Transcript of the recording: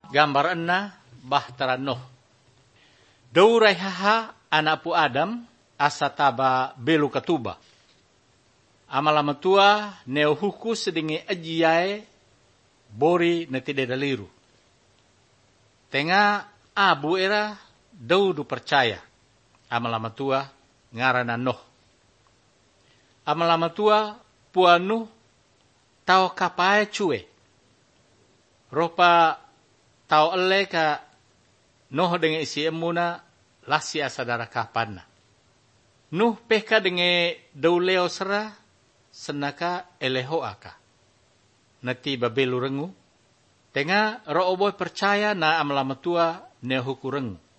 gambar enna bahtara Nuh. Daurai haha anapu Adam asataba belu katuba. Amalamatua neo huku sedingi ajiae bori netide daliru. Tenga abu era daudu percaya. Amalamatua ngarana Nuh. Amalamatua pua Nuh tau kapae cue. Ropa tau ele ka Nuh dengan isi emuna lasi asadara kapanna. Nuh peka dengan dauleo sera senaka eleho aka. Nati babelu rengu. Tenga rooboy percaya na amalamatua nehuku rengu.